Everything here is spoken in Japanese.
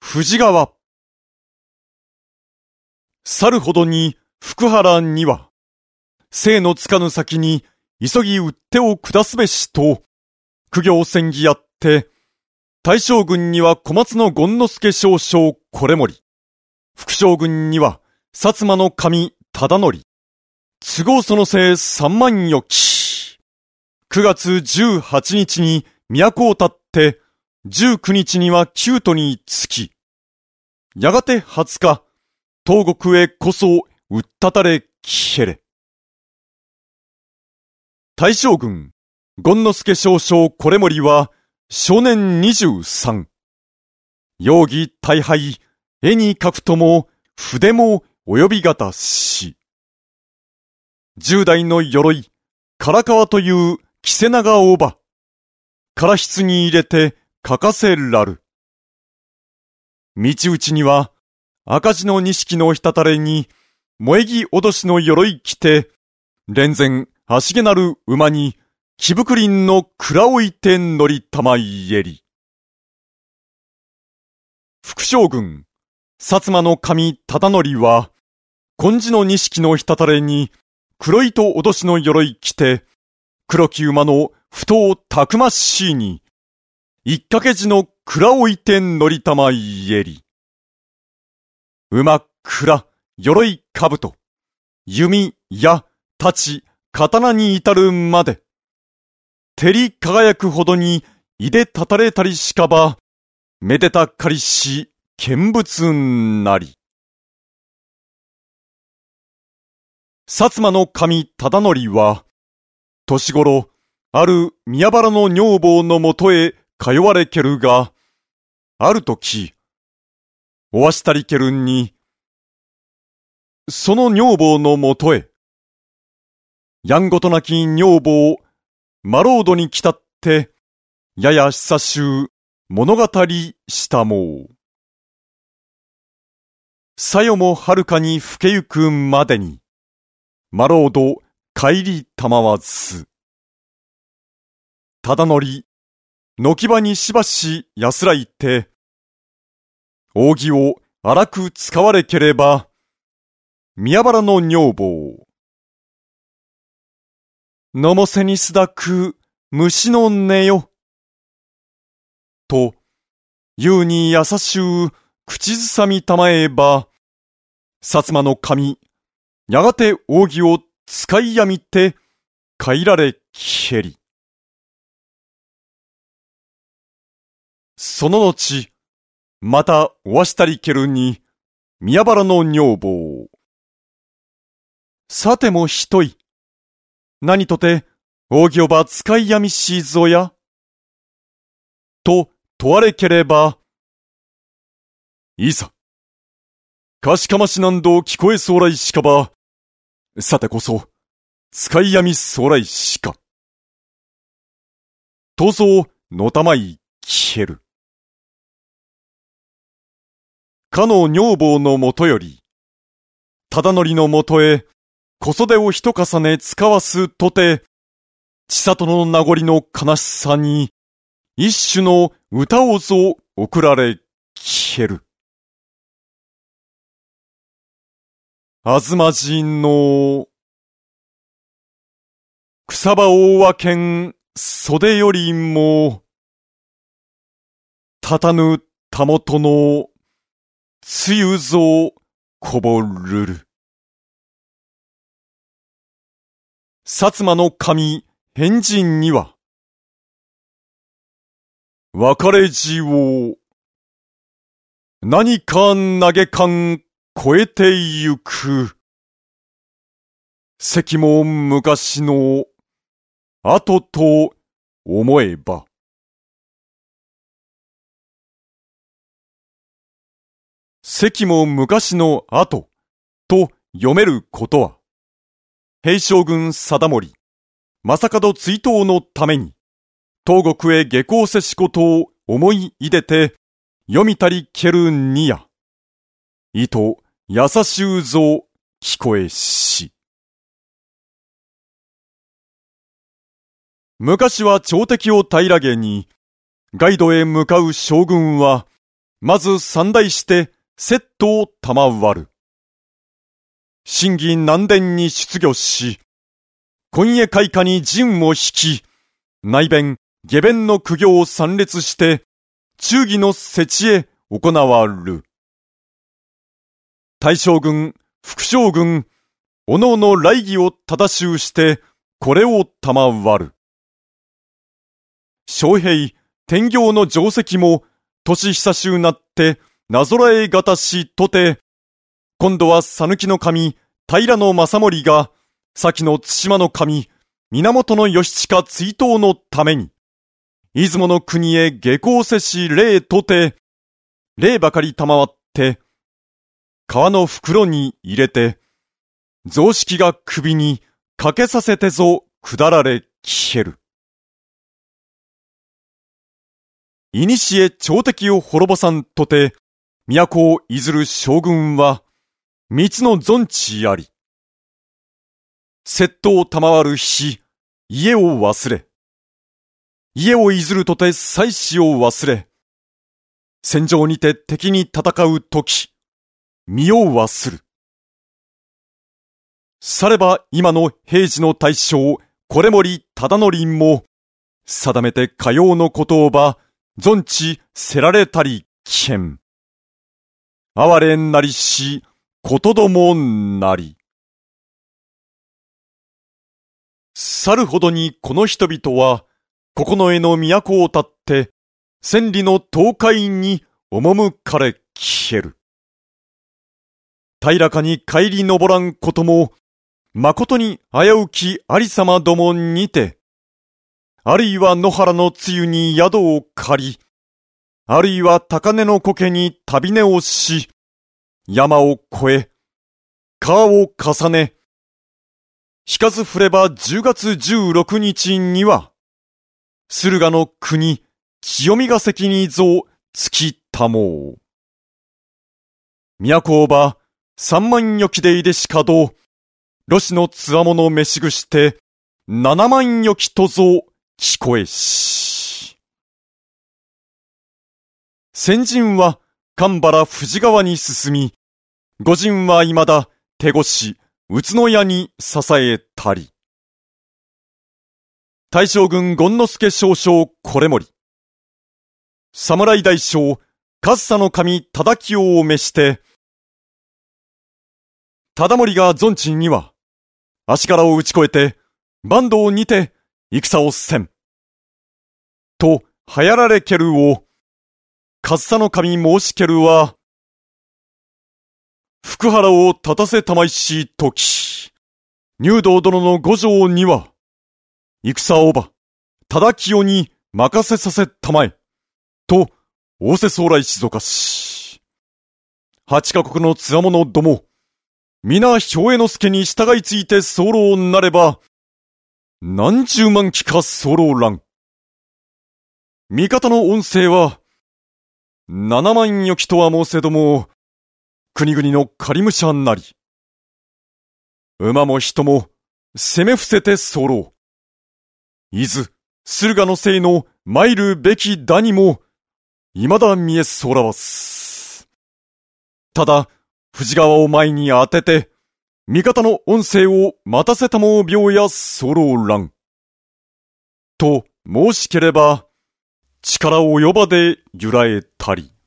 富士川。去るほどに福原には、生のつかぬ先に急ぎ打ってを下すべしと、苦行戦議やって、大将軍には小松の権之助少将惟盛、副将軍には薩摩の神忠則、都合そのせい三万余騎。9月18日に都を立って、19日には旧都に着き、やがて20日、東国へこそうったたれきへれ。大将軍、権之助少将惟盛は、少年23。容疑大敗、絵に描くとも、筆も及びがたし。10代の鎧、唐川という着せ長おば。唐筆に入れて書かせらる。道打ちには、赤字の錦のひたたれに、萌木おどしの鎧着て、連前足げなる馬に、木ぶくりんの蔵置いて乗りたまいえり。副将軍、薩摩の神忠則は、金地の錦のひたたれに、黒いとおどしの鎧着て、黒き馬の太たくましいに、一掛け地の蔵置いて乗りたまいえり。馬、蔵、鎧、兜、弓、矢、太刀、刀に至るまで、照り輝くほどに、いでたたれたりしかば、めでたかりし、見物なり。薩摩の神忠則は、年頃、ある宮原の女房のもとへ通われけるが、あるとき、おわしたりけるんに、その女房のもとへ、やんごとなき女房、マロードに来たって、やや久しゅう物語したもう。さよもはるかに更けゆくまでに、マロード帰りたまわず。忠則、軒場にしばし安らいて、扇を荒く使われければ、宮原の女房。のもせにすだく虫の音よ。と、ゆうに優しゅう口ずさみたまえば、薩摩の神、やがて扇を使いやみて、帰られきへり。その後、またおわしたりけるに、宮原の女房。さても一い、何とて、扇をば使いやみしいぞや。と問われければ、いざ。かしかましなんど聞こえそうらいしかば、さてこそ、使いやみそうらいしか。とぞのたまいきへる。かの女房のもとより、忠則のもとへ、小袖を一重ね使わすとて、千里の名残の悲しさに、一種の歌をぞ送られきへる。あずまじの草葉大和県袖よりも、たたぬたもとのつゆぞこぼるる。薩摩の神変人には、別れじを何か嘆かん超えてゆく。関も昔の後と思えば。関も昔の後と読めることは、平将軍貞盛、正門追討のために、東国へ下校せしことを思いいでて、読みたりけるにや、いと優しゅうぞ聞こえし。昔は朝敵を平らげに、ガイドへ向かう将軍は、 まず三代して、セットを賜る。審議南殿に出御し、今夜開花に陣を引き、内弁、下弁の苦行を参列して、忠義の設置へ行わる。大将軍、副将軍、おのおの礼儀を正しゅうして、これを賜る。将兵、天行の定石も、年久しゅうなって、なぞらえがたしとて、今度は讃岐の神、平正盛が、先の対馬の神、源義親追悼のために、出雲の国へ下校せし礼とて、礼ばかり賜って、革の袋に入れて、雑式が首にかけさせてぞ下られ消える。いにしえ朝敵を滅ぼさんとて、都をいずる将軍は、三つの存地あり。窃盗を賜る日、家を忘れ。家をいずるとて妻子を忘れ。戦場にて敵に戦うとき、身を忘る。されば今の平治の大将、維盛忠則も、定めてかようの言葉、存地せられたり危険。哀れなりし、ことどもなり。去るほどにこの人々は、九重の都を立って、千里の東海に赴かれ消える。平らかに帰り登らんことも、誠に危うきありさまどもにて、あるいは野原の露に宿を借り、あるいは高根の苔に旅寝をし、山を越え、川を重ね、引かず降れば10月16日には、駿河の国、清見ヶ関にぞ着きたもう。都ば、三万余騎でいでしかど、ロシのつわもの召しぐして、七万余騎とぞ聞こえし。先陣は、神原富士川に進み、御陣は未だ手越、宇都宮に支えたり。大将軍権之助少将維盛。侍大将、上総の神忠清を召して、忠盛が存地には、足柄を打ち越えて、坂東にて戦をせん。と、流行られけるを、上総の神申しけるは、福原を立たせたまいしとき、入道殿の五条には、戦をば、忠清に任せさせたまえ、と、仰せ総来静岡し。八カ国のつわものども、皆兵衛之助に従いついて候なれば、何十万騎か候らん。味方の音声は、七万余騎とは申せども、国々の狩武者なり。馬も人も、攻め伏せて候。伊豆、駿河のせいの参るべきだにも、未だ見えそうらわす。ただ、富士川を前に当てて、味方の音声を待たせたも病や候らん。と申しければ、力及ばで揺らえたり。